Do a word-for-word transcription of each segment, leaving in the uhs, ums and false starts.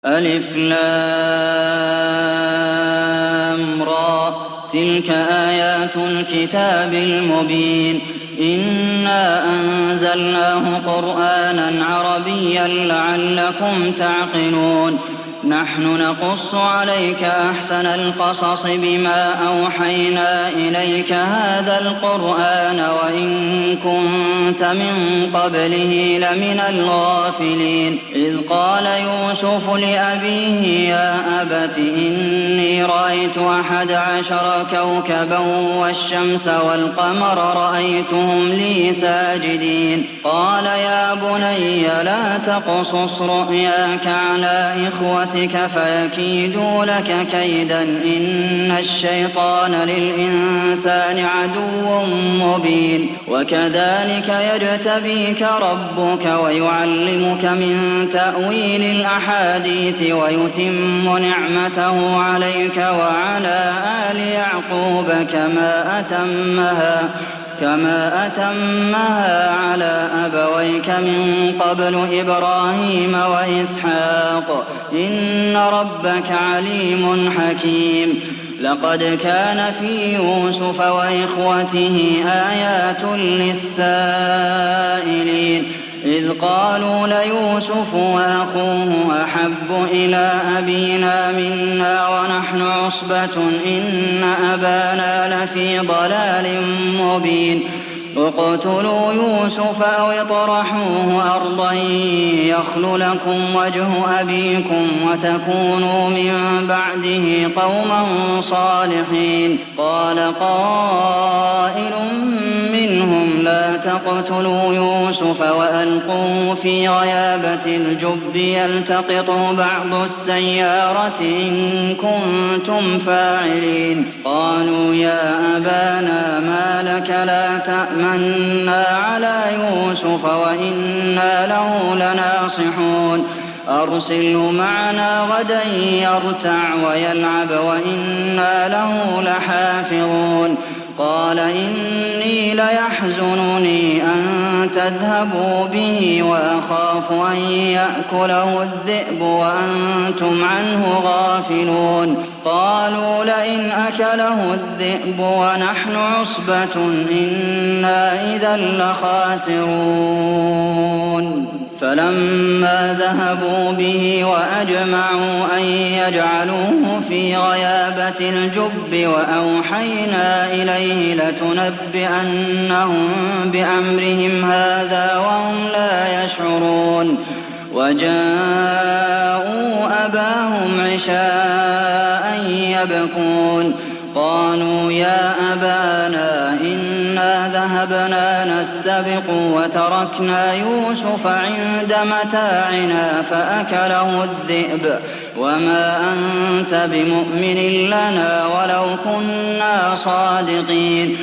ألف لام را تلك آيات الكتاب المبين إنا أنزلناه قرآنا عربيا لعلكم تعقلون نحن نقص عليك أحسن القصص بما أوحينا إليك هذا القرآن وإن كنت من قبله لمن الغافلين إذ قال يوسف لأبيه يا أبت إني رأيت أحد عشر كوكبا والشمس والقمر رأيتهم لي ساجدين قال يا بني لا تقصص رؤياك على إخوتك فيكيدوا لك كيدا إن الشيطان للإنسان عدو مبين وكذلك يجتبيك ربك ويعلمك من تأويل الأحاديث ويتم نعمته عليك وعلى آل يعقوب كما أتمها كما أتمها على أبويك من قبل إبراهيم وإسحاق إن ربك عليم حكيم لقد كان في يوسف وإخوته آيات للسائلين إذ قالوا ليوسف وأخوه أحب إلى أبينا منا ونحن عصبة إن أبانا لفي ضلال مبين اقتلوا يوسف أو اطرحوه أرضا يخل لكم وجه أبيكم وتكونوا من بعده قوما صالحين قال قائل منهم لا تقتلوا يوسف وألقوه في غيابة الجب يلتقطه بعض السيارة إن كنتم فاعلين قالوا يا أبانا ما لك لا تأمنا على يوسف وإنا له لناصحون أرسله معنا غدا يرتع ويلعب وإنا له لحافظون قال إني ليحزنني أن تذهبوا به وأخاف أن يأكله الذئب وأنتم عنه غافلون قالوا لئن أكله الذئب ونحن عصبة إنا إذا لخاسرون فلما ذهبوا به وأجمعوا أن يجعلوه في غيابة الجب وأوحينا إليه لتنبئنهم بأمرهم هذا وهم لا يشعرون وجاءوا أباهم عشاء يبكون قالوا يا أبانا إنا ذهبنا نستبق وتركنا يوسف عند متاعنا فأكله الذئب وما أنت بمؤمن لنا ولو كنا صادقين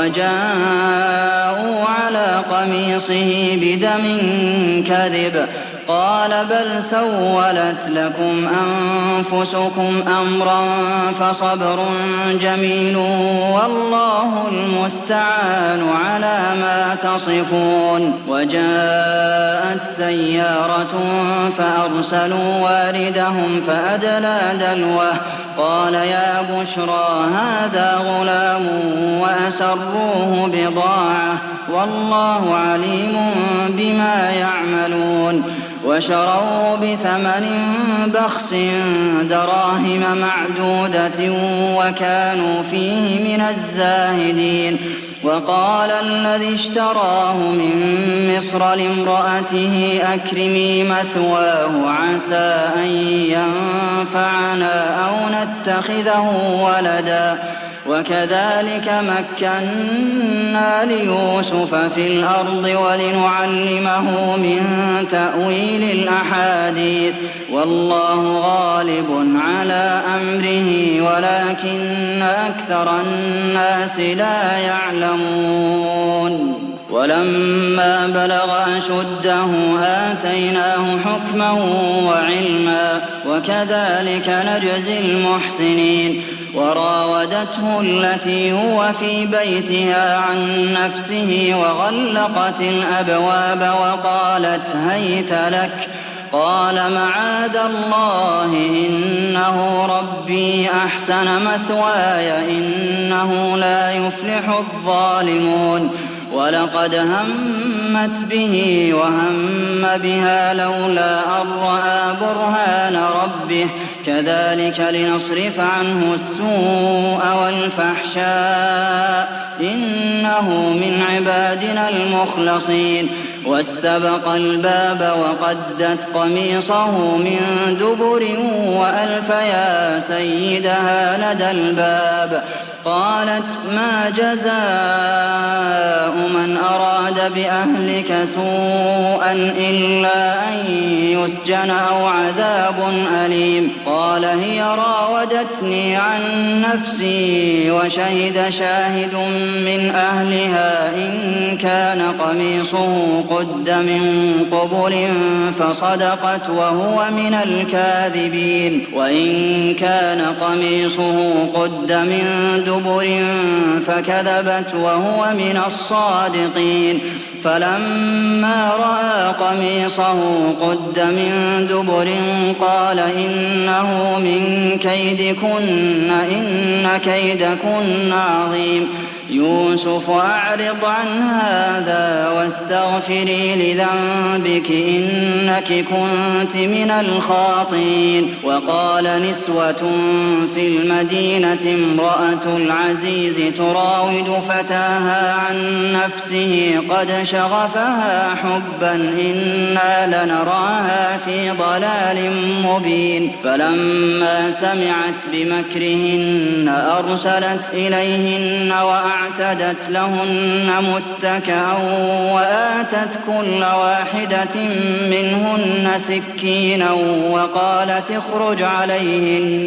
وجاءوا على قميصه بدم كذب قال بل سولت لكم أنفسكم أمرا فصبر جميل والله المستعان على ما تصفون وجاءت سيارة فأرسلوا واردهم فأدلى دلوه قال يا بشرى هذا غلام وأسروه بضاعة والله عليم بما يعملون وشروه بثمن بخس دراهم معدودة وكانوا فيه من الزاهدين وقال الذي اشتراه من مصر لامرأته أكرمي مثواه عسى أن ينفعنا أو نتخذه ولدا وكذلك مكنا ليوسف في الأرض ولنعلمه من تأويل الأحاديث والله غالب على أمره ولكن أكثر الناس لا يعلمون ولما بلغ أشده آتيناه حكما وعلما وكذلك نجزي المحسنين وراودته التي هو في بيتها عن نفسه وغلقت الأبواب وقالت هيت لك قال معاذ الله إنه ربي أحسن مثواي إنه لا يفلح الظالمون ولقد همت به وهم بها لولا أن رأى برهان ربه كذلك لنصرف عنه السوء والفحشاء إنه من عبادنا المخلصين واستبق الباب وقدت قميصه من دبر وألف يا سيدها لدى الباب قالت ما جزاء من أراد بأهلك سوءا إلا أن يسجن أو عذاب أليم قال هي راودتني عن نفسي وشهد شاهد من أهلها إن كان قميصه قد من قبل فصدقت وهو من الكاذبين وإن كان قميصه قد من دبر فكذبت وهو من الصادقين فلما رأى قميصه قد من دبر قال إنه من كيدكن إن كيدكن عظيم يوسف أعرض عن هذا واستغفري لذنبك إنك كنت من الخاطئين وقال نسوة في المدينة امرأة العزيز تراود فتاها عن نفسه قد شغفها حبا إنا لنراها في ضلال مبين فلما سمعت بمكرهن أرسلت إليهن وأعتدت لهن متكئا وآتت كل واحدة منهن سكينا وقالت اخرج عليهن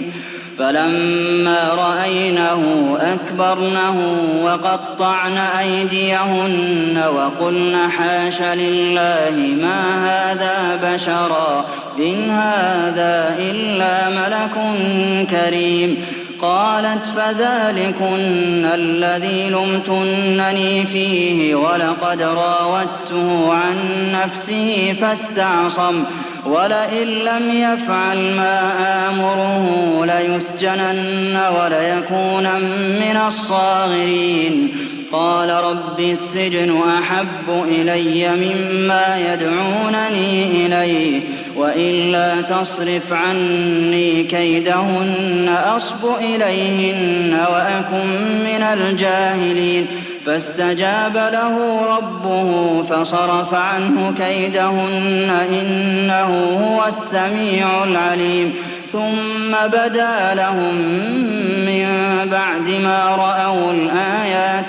فلما رأينه أكبرنه وقطعن أيديهن وقلن حاش لله ما هذا بشرا إن هذا إلا ملك كريم قالت فذلكن الذي لمتنني فيه ولقد راودته عن نفسه فاستعصم ولئن لم يفعل ما آمره ليسجنن وليكون من الصاغرين قال رب السجن أحب إلي مما يدعونني إليه وإلا تصرف عني كيدهن أصب إليهن وأكن من الجاهلين فاستجاب له ربه فصرف عنه كيدهن إنه هو السميع العليم ثم بدا لهم من بعد ما رأوا الآيات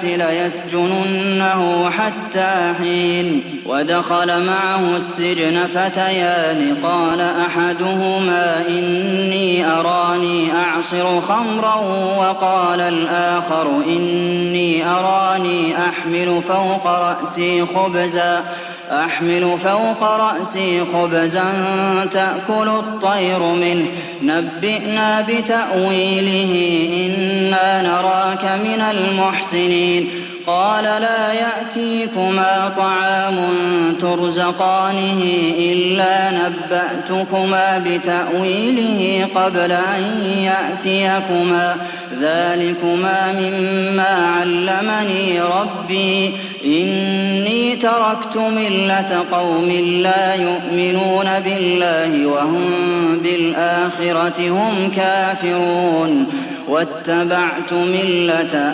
ليسجننه حتى حين ودخل معه السجن فتيان قال أحدهما إني أراني أعصر خمرا وقال الآخر إني أراني أحمل فوق رأسي خبزا أحمل فوق رأسي خبزا تأكل الطير منه نبئنا بتأويله إنا نراك من المحسنين قال لا يأتيكما طعام ترزقانه إلا نبأتكما بتأويله قبل أن يأتيكما ذلكما مما علمني ربي إني تركت ملة قوم لا يؤمنون بالله وهم بالآخرة هم كافرون واتبعت ملة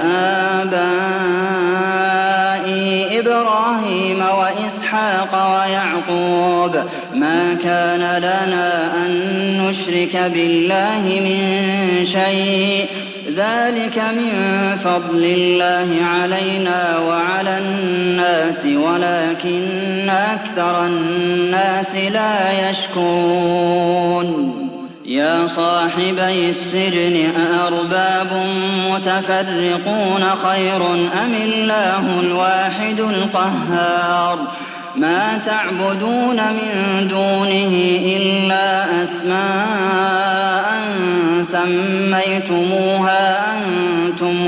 آبائي إبراهيم وإسحاق ويعقوب ما كان لنا أن نشرك بالله من شيء ذلك من فضل الله علينا وعلى الناس ولكن أكثر الناس لا يشكرون يا صاحبي السجن أأرباب متفرقون خير أم الله الواحد القهار ما تعبدون من دونه إلا أسماء سميتموها أنتم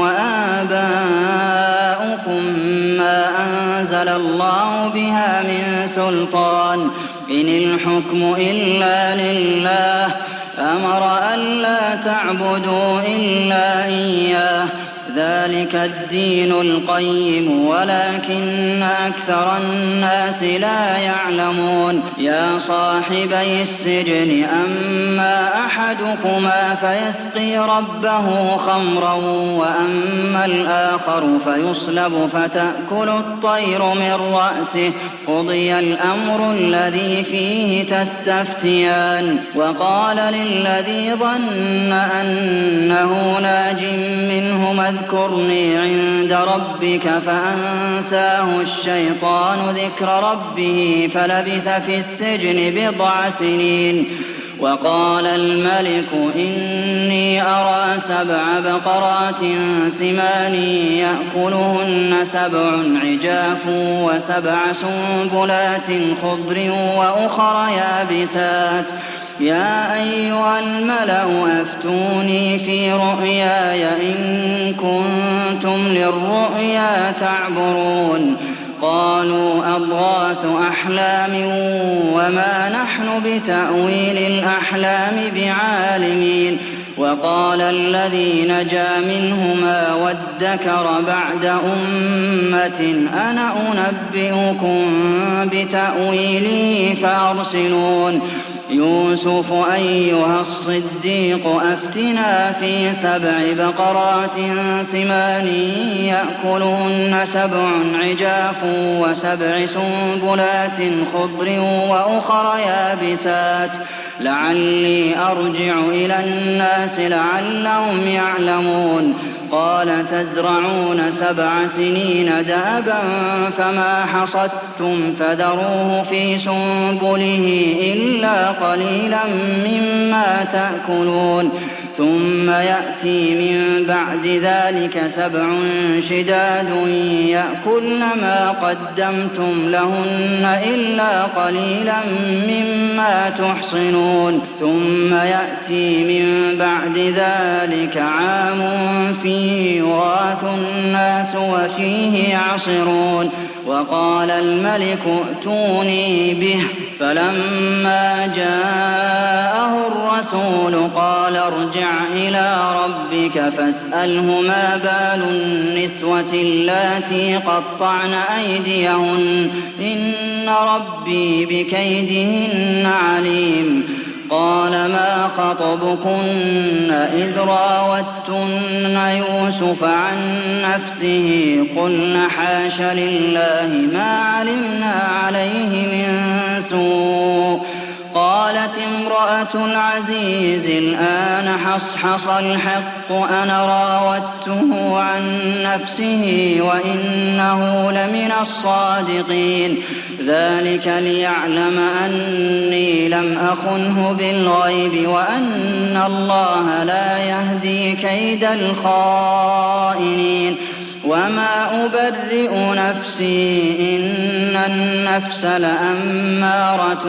وآباؤكم ما أنزل الله بها من سلطان إن الحكم إلا لله أمر ألا تعبدوا إلا إياه ذلك الدين القيم ولكن أكثر الناس لا يعلمون يا صاحبي السجن أما أحدكما فيسقي ربه خمرا وأما الآخر فيصلب فتأكل الطير من رأسه قضي الأمر الذي فيه تستفتيان وقال للذي ظن أنه ناج منهما اذكرني عند ربك فأنساه الشيطان ذكر ربه فلبث في السجن بضع سنين وقال الملك إني أرى سبع بقرات سمان يأكلهن سبع عجاف وسبع سنبلات خضر وأخر يابسات يا أيها الملأ أفتوني في رؤياي إن كنتم للرؤيا تعبرون قالوا أضغاث أحلام وما نحن بتأويل الأحلام بعالمين وقال الذي نجا منهما وادكر بعد أمة أنا أنبئكم بتأويله فأرسلون يوسف أيها الصديق أفتنا في سبع بقرات سمان يأكلهن سبع عجاف وسبع سنبلات خضر وأخر يابسات لعلي أرجع إلى الناس لعلهم يعلمون قال تزرعون سبع سنين دابا فما حصدتم فذروه في سنبله إلا قليلا مما تأكلون ثم يأتي من بعد ذلك سبع شداد يأكلن ما قدمتم لهن إلا قليلا مما تحصنون ثم يأتي من بعد ذلك عام فيه يغاث الناس وفيه يعصرون وقال الملك ائتوني به فلما جاءه الرسول قال ارجع إلى ربك فاسأله ما بال النسوة اللاتي قطعن أيديهن إن ربي بكيدهن عليم قال ما خطبكن إذ راوتن يوسف عن نفسه قلن حاش لله ما علمنا عليه من سوء قالت امرأة العزيز الآن حصحص الحق أنا راودته عن نفسه وإنه لمن الصادقين ذلك ليعلم أني لم أخنه بالغيب وأن الله لا يهدي كيد الخائنين وما أبرئ نفسي إن النفس لأمارة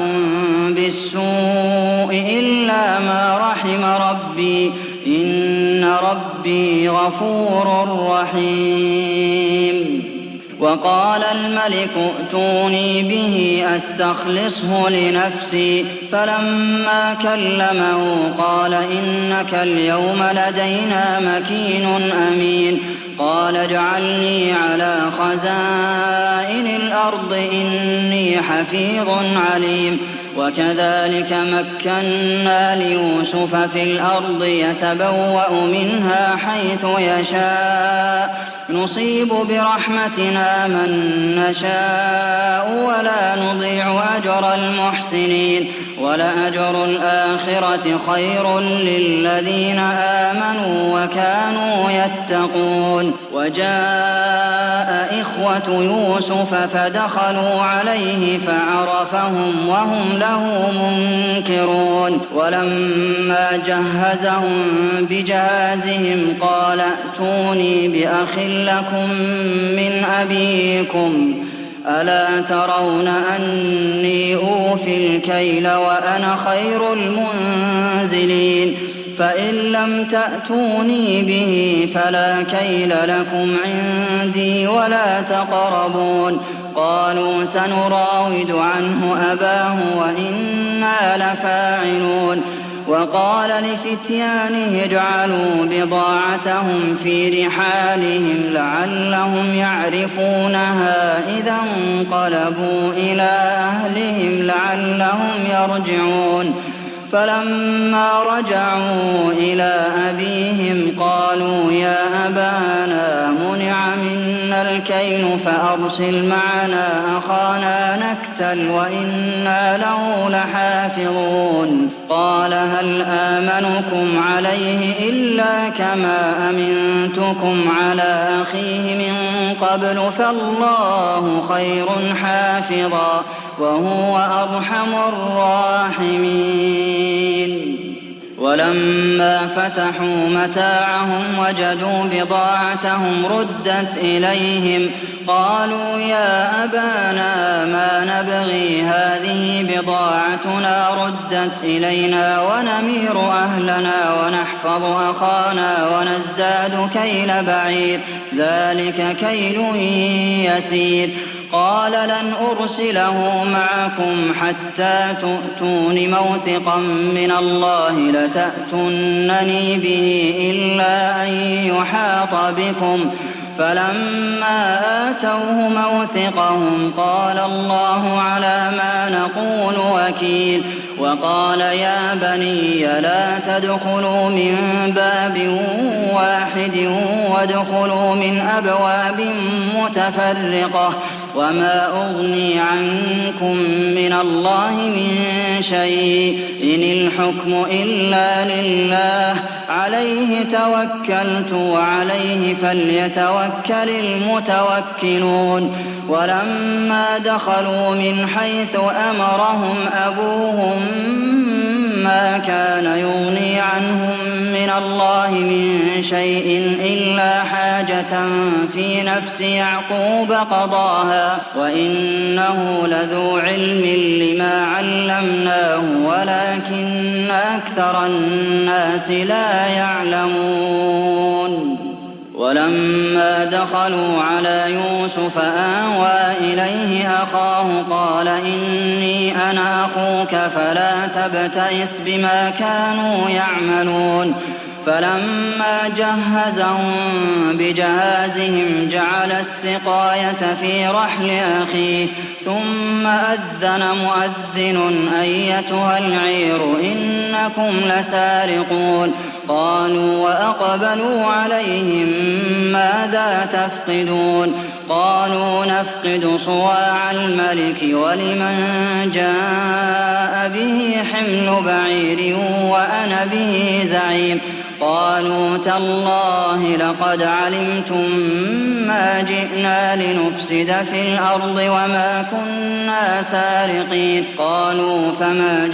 بالسوء إلا ما رحم ربي إن ربي غفور رحيم وقال الملك ائتوني به أستخلصه لنفسي فلما كلمه قال إنك اليوم لدينا مكين أمين قال اجعلني على خزائن الأرض إني حفيظ عليم وكذلك مكنا ليوسف في الأرض يتبوأ منها حيث يشاء نصيب برحمتنا من نشاء ولا نضيع أجر المحسنين ولأجر الآخرة خير للذين آمنوا وكانوا يتقون وجاء إخوة يوسف فدخلوا عليه فعرفهم وهم له منكرون ولما جهزهم بجهازهم قال ائتوني بأخ لكم من أبيكم ألا ترون أني أوفي الكيل وأنا خير المنزلين فإن لم تأتوني به فلا كيل لكم عندي ولا تقربون قالوا سنراود عنه أباه وإنا لفاعلون وقال لفتيانه اجعلوا بضاعتهم في رحالهم لعلهم يعرفونها إذا انقلبوا إلى أهلهم لعلهم يرجعون فلما رجعوا إلى أبيهم قالوا يا أبانا منع منا الكيل فأرسل معنا أخانا نكتل وإنا له لحافظون قال هل آمنكم عليه إلا كما أمنتكم على أخيه من قبل فالله خير حافظا وهو أرحم الراحمين ولما فتحوا متاعهم وجدوا بضاعتهم ردت إليهم قالوا يا أبانا ما نبغي هذه بضاعتنا ردت إلينا ونمير أهلنا ونحفظ أخانا ونزداد كيل بعير ذلك كيل يسير قال لن أرسله معكم حتى تؤتون موثقا من الله لتأتونني به إلا أن يحاط بكم فلما آتوه موثقهم قال الله على ما نقول وكيل وقال يا بني لا تدخلوا من باب واحد وادخلوا من أبواب متفرقة وما أغني عنكم من الله من شيء إن الحكم إلا لله عليه توكلت وعليه فليتوكل المتوكلون ولما دخلوا من حيث أمرهم أبوهم ما كان يغني عنهم من الله من شيء إلا حاجة في نفس يعقوب قضاها وإنه لذو علم لما علمناه ولكن أكثر الناس لا يعلمون ولما دخلوا على يوسف آوى إليه أخاه قال إني أنا أخوك فلا تبتئس بما كانوا يعملون فلما جهزهم بجهازهم جعل السقاية في رحل أخيه ثم أذن مؤذن أيتها العير إنكم لسارقون قالوا وأقبلوا عليهم ماذا تفقدون قالوا نفقد صواع الملك ولمن جاء به حمل بعير وأنا به زعيم قالوا تالله لقد علمتم ما جئنا لنفسد في الأرض وما كنا سارقين قالوا فما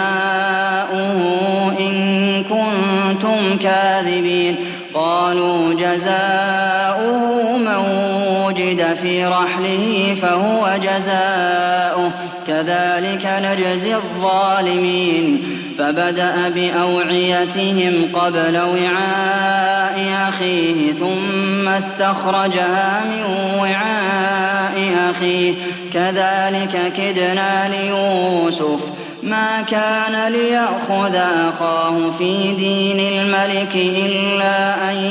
جزاؤه إن كنتم كاذبين قالوا جزاؤه من وجد في رحله فهو جزاؤه كذلك نجزي الظالمين فبدأ بأوعيتهم قبل وعاء أخيه ثم استخرجها من وعاء أخيه كذلك كدنا ليوسف ما كان ليأخذ أخاه في دين الملك إلا أن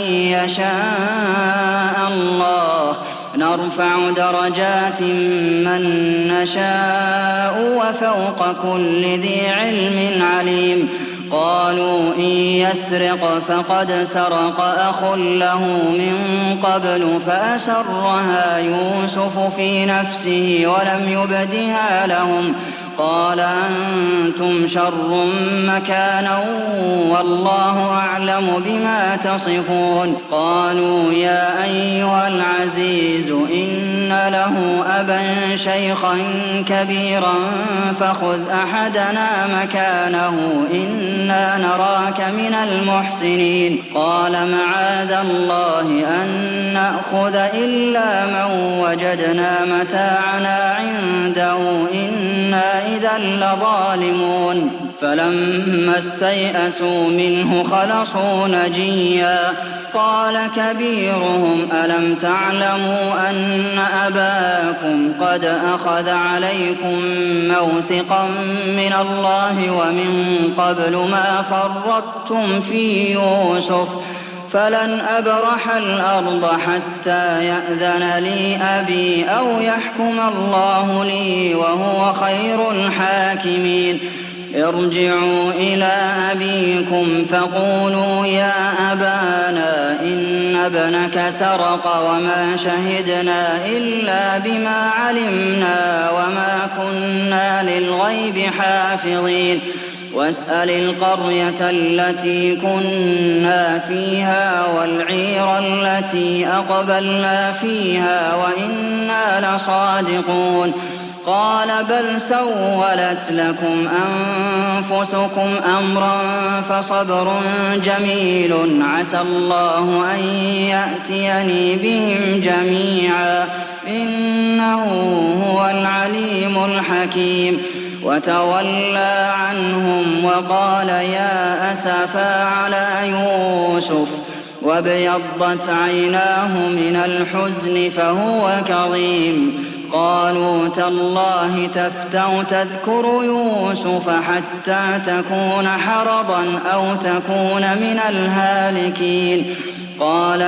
يشاء الله نرفع درجات من نشاء وفوق كل ذي علم عليم قالوا إن يسرق فقد سرق أخ له من قبل فأسرها يوسف في نفسه ولم يبدها لهم قال أنتم شر مكانا والله أعلم بما تصفون قالوا يا أيها العزيز إن له أبا شيخا كبيرا فخذ أحدنا مكانه إنا نراك من المحسنين قال معاذ الله أن نأخذ إلا من وجدنا متاعنا عنده إنا إذا لظالمون فلما استيئسوا منه خلصوا نجيا قال كبيرهم ألم تعلموا أن أباكم قد أخذ عليكم موثقا من الله ومن قبل ما فرطتم في يوسف فلن أبرح الأرض حتى يأذن لي أبي أو يحكم الله لي وهو خير الحاكمين ارجعوا إلى أبيكم فقولوا يا أبانا إن ابنك سرق وما شهدنا إلا بما علمنا وما كنا للغيب حافظين واسأل القرية التي كنا فيها والعير التي أقبلنا فيها وإنا لصادقون قال بل سولت لكم أنفسكم أمرا فصبر جميل عسى الله أن يأتيني بهم جميعا إنه هو العليم الحكيم وتولى عنهم وقال يا أسفا على يوسف وابيضت عيناه من الحزن فهو كظيم قالوا تالله تفتأ تذكر يوسف حتى تكون حرضا أو تكون من الهالكين قال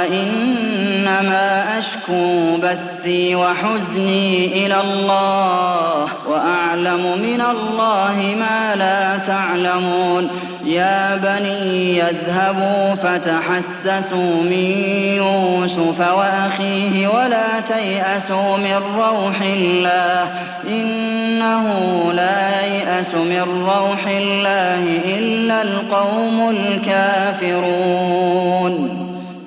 إنما أشكو بثي وحزني إلى الله وأعلم من الله ما لا تعلمون يا بني يذهبوا فتحسسوا من يوسف وأخيه ولا تيأسوا من روح الله إنه لا ييأس من روح الله إلا القوم الكافرون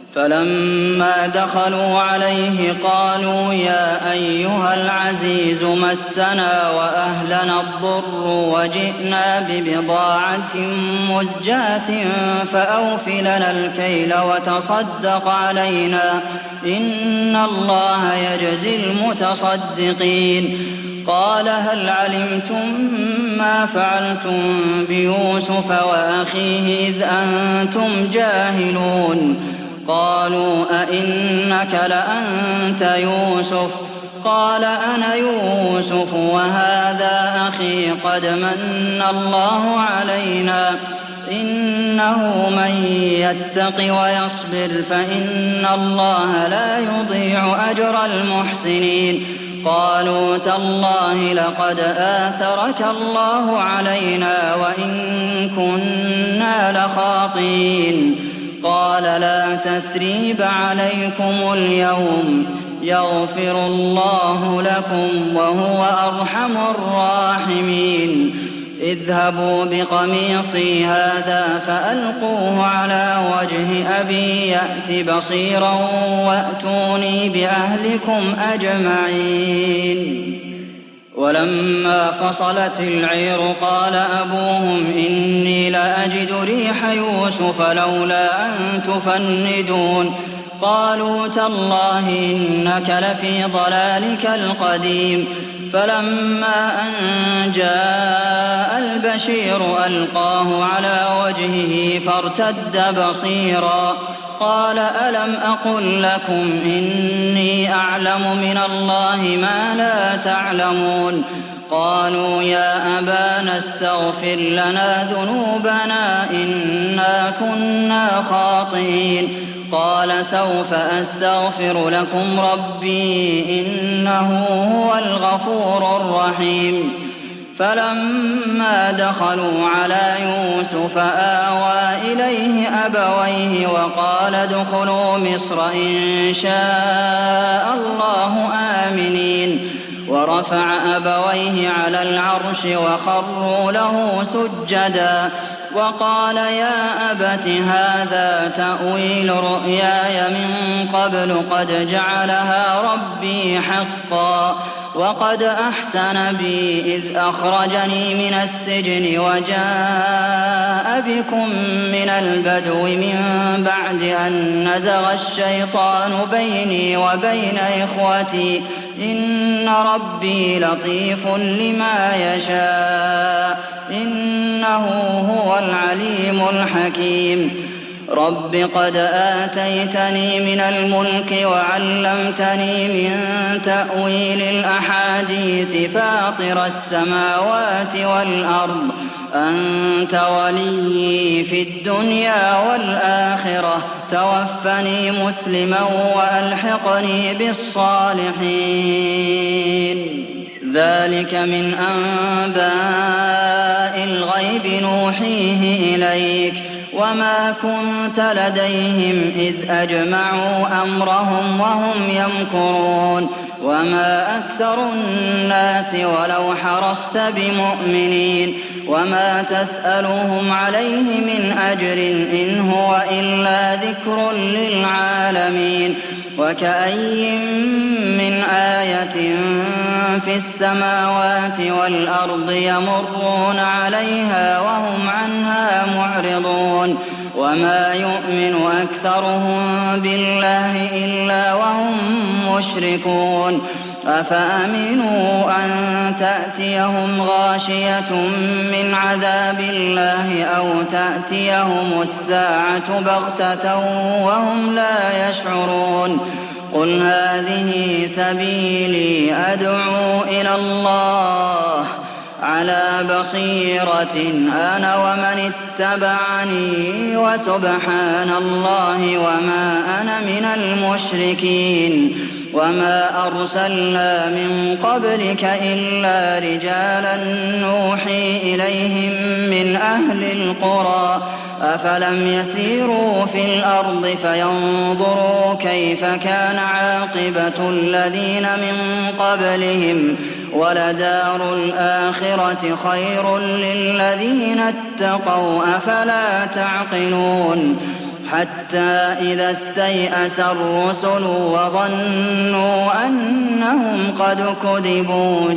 فلما دخلوا عليه قالوا يا أيها العزيز مسنا وأهلنا الضر وجئنا ببضاعة مزجاة فأوف لنا الكيل وتصدق علينا إن الله يجزي المتصدقين قال هل علمتم ما فعلتم بيوسف وأخيه إذ أنتم جاهلون قالوا أئنك لأنت يوسف قال أنا يوسف وهذا أخي قد من الله علينا إنه من يتق ويصبر فإن الله لا يضيع أجر المحسنين قالوا تالله لقد آثرك الله علينا وإن كنا لخاطئين قال لا تثريب عليكم اليوم يغفر الله لكم وهو أرحم الراحمين اذهبوا بقميصي هذا فألقوه على وجه أبي يأت بصيرا وأتوني بأهلكم أجمعين ولما فصلت العير قال أبوهم إني لأجد ريح يوسف لولا أن تفندون قالوا تالله إنك لفي ضلالك القديم فلما أن جاء البشير ألقاه على وجهه فارتد بصيرا قال ألم أقل لكم إني أعلم من الله ما لا تعلمون قالوا يا أبانا استغفر لنا ذنوبنا إنا كنا خاطئين قال سوف أستغفر لكم ربي إنه هو الغفور الرحيم فلما دخلوا على يوسف آوى إليه أبويه وقال ادخلوا مصر إن شاء الله آمنين ورفع أبويه على العرش وخروا له سجدا وقال يا أبت هذا تأويل رؤياي من قبل قد جعلها ربي حقا وقد أحسن بي إذ أخرجني من السجن وجاء بكم من البدو من بعد أن نزغ الشيطان بيني وبين إخوتي إن ربي لطيف لما يشاء إنه هو العليم الحكيم رب قد آتيتني من الملك وعلمتني من تأويل الأحاديث فاطر السماوات والأرض أنت وليي في الدنيا والآخرة توفني مسلما وألحقني بالصالحين ذلك من أنباء الغيب نوحيه إليك وما كنت لديهم إذ أجمعوا أمرهم وهم يمكرون وما أكثر الناس ولو حرصت بمؤمنين وما تسألهم عليه من أجر إن هو إلا ذكر للعالمين وكأي من آية في السماوات والأرض يمرون عليها وهم عنها معرضون وما يؤمن أكثرهم بالله إلا وهم مشركون أفأمنوا أن تأتيهم غاشية من عذاب الله أو تأتيهم الساعة بغتة وهم لا يشعرون قل هذه سبيلي أدعو إلى الله على بصيرة أنا ومن اتبعني وسبحان الله وما أنا من المشركين وما أرسلنا من قبلك إلا رجالا نوحي إليهم من أهل القرى أفلم يسيروا في الأرض فينظروا كيف كان عاقبة الذين من قبلهم ولدار الآخرة خير للذين اتقوا أفلا تعقلون حتى إذا استيأس الرسل وظنوا أنهم قد كذبوا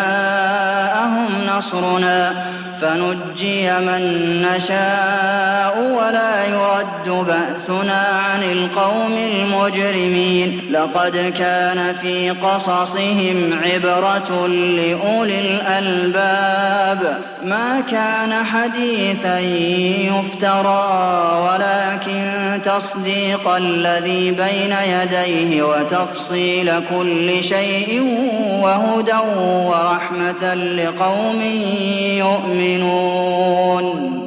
جاءهم نصرنا فنجي من نشاء ولا يرد بأسنا عن القوم المجرمين لقد كان في قصصهم عبرة لأولي الألباب ما كان حديثا يفترى ولكن تصديق الذي بين يديه وتفصيل كل شيء وهدى ورحمة لقوم يؤمنون